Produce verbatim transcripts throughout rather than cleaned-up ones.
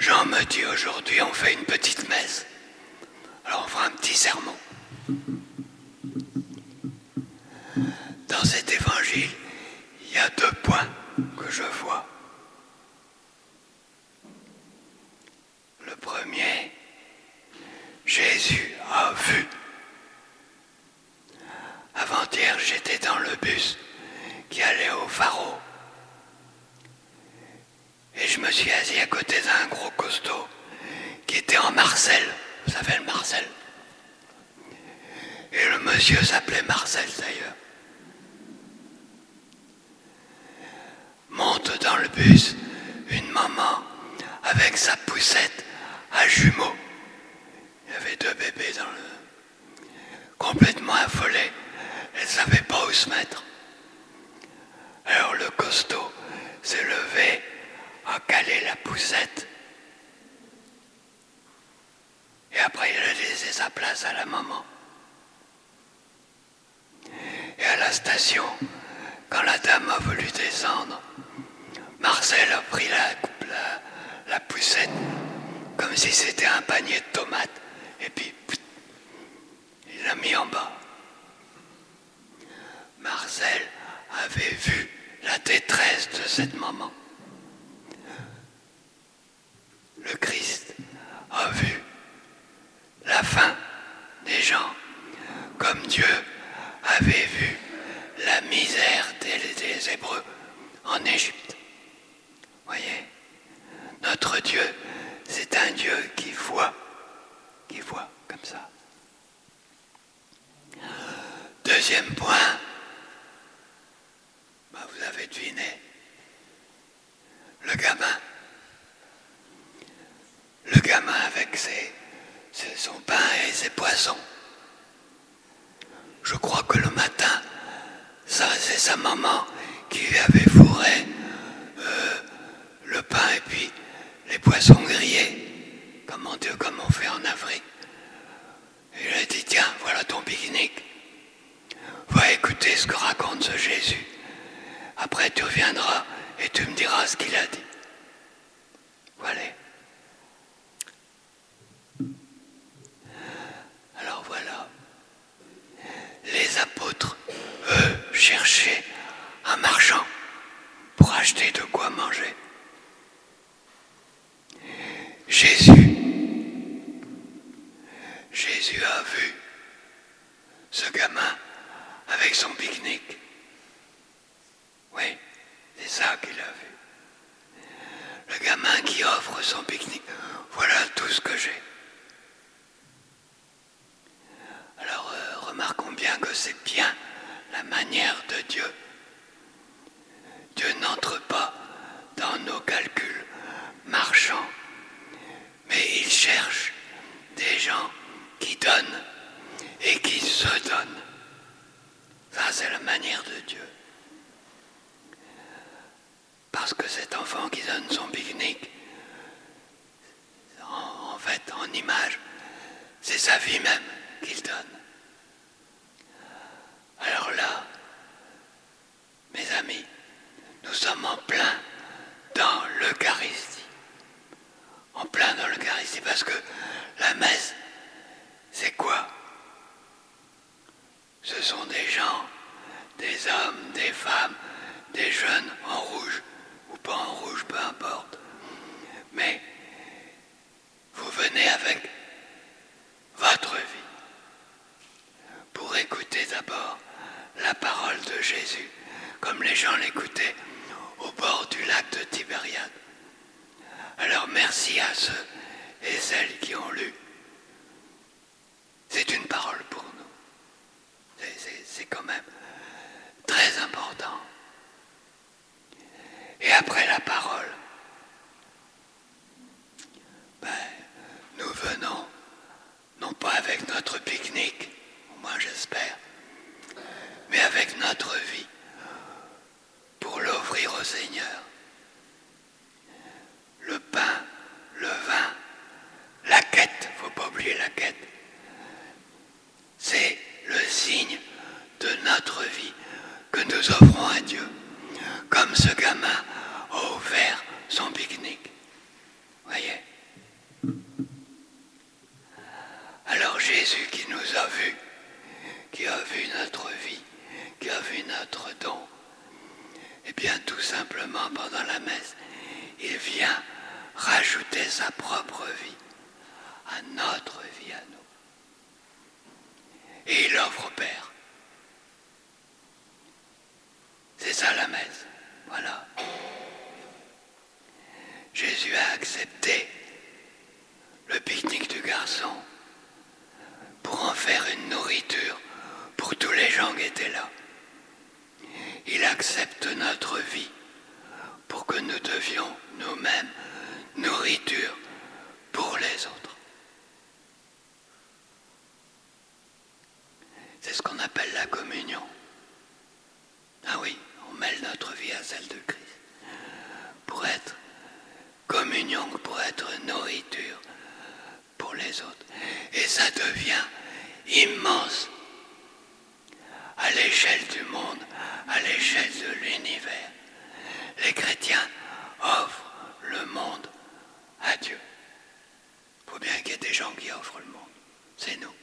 Jean me dit aujourd'hui on fait une petite messe. Alors on fera un petit sermon. Dans cet évangile, il y a deux points que je vois. Le premier, Jésus a vu. Avant-hier, j'étais dans le bus qui allait au Pharo. Et je me suis assis à côté d'un gros costaud qui était en Marcel. Vous savez le Marcel? Et le monsieur s'appelait Marcel d'ailleurs. Monte dans le bus une maman avec sa poussette à jumeaux. Il y avait deux bébés dans le... complètement affolés. Elle ne savait pas où se mettre. Alors le costaud s'est levé, a calé la poussette. Et après il a laissé sa place à la maman. Et à la station, quand la dame a voulu descendre, Marcel a pris la, la, la poussette comme si c'était un panier de tomates et puis pff, il l'a mis en bas. Marcel avait vu la détresse de cette maman. Le Christ a vu la faim des gens comme Dieu avait vu la misère des, des Hébreux en Égypte. Voyez, notre Dieu, c'est un Dieu qui voit, qui voit comme ça. Deuxième point, bah vous avez deviné, le gamin. Le gamin avec ses, ses, son pain et ses poissons. Je crois que le matin, ça c'est sa maman qui lui avait fourré euh, le pain et puis les poissons grillés, comme on, comme on fait en Afrique. Et il a dit, tiens, voilà ton pique-nique. Va écouter ce que raconte ce Jésus. Après tu reviendras et tu me diras ce qu'il a dit. Voilà. Alors voilà. Les apôtres, eux, cherchaient un marchand pour acheter de quoi manger. Jésus, Jésus a vu ce gamin avec son pique-nique. Oui, c'est ça qu'il a vu. Le gamin qui offre son pique-nique. Voilà tout ce que j'ai. Alors euh, remarquons bien que c'est bien la manière de Dieu. Dieu n'entre pas dans nos calculs marchands, mais il cherche des gens qui donnent et qui se donnent. Ça, c'est la manière de Dieu. Parce que cet enfant qui donne son pique-nique, en, en fait, en image, c'est sa vie même qu'il donne. Alors là, mes amis, nous sommes en plein dans l'Eucharistie. En plein dans l'Eucharistie, parce que la messe, c'est quoi? Ce sont des gens, des hommes, des femmes, des jeunes en rouge, ou pas en rouge, peu importe. Mais vous venez avec votre vie pour écouter d'abord la parole de Jésus, comme les gens l'écoutaient au bord du lac de Tibériade. Alors merci à ceux et celles qui ont lu. C'est une parole pour nous. C'est, c'est, c'est quand même très important. Et après la parole, ben, nous venons, non pas avec notre pique-nique, au moins j'espère, mais avec notre vie, pour l'offrir au Seigneur. Le pain, le vin, la quête, faut pas oublier la quête, c'est le signe de notre vie que nous offrons à Dieu. Comme ce gamin a offert sa propre vie à notre vie à nous. Et il offre au Père. C'est ça la messe. Voilà. Jésus a accepté le pique-nique du garçon pour en faire une nourriture pour tous les gens qui étaient là. Il accepte notre vie pour que nous devions nous-mêmes nourriture pour les autres. C'est ce qu'on appelle la communion. Ah oui, on mêle notre vie à celle de Christ pour être communion, pour être nourriture pour les autres. Et ça devient immense à l'échelle du monde, à l'échelle de l'univers. Les chrétiens offrent le monde à Dieu. Il faut bien qu'il y ait des gens qui offrent le monde. C'est nous.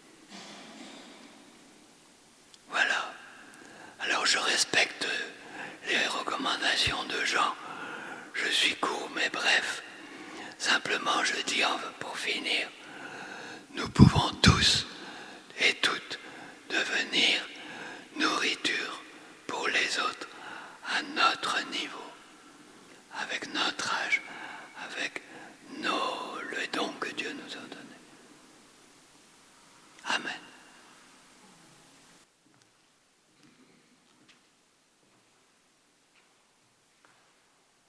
Voilà. Alors je respecte les recommandations de Jean. Je suis court mais bref. Simplement je dis pour finir, nous pouvons tous et toutes devenir nourriture pour les autres à notre niveau.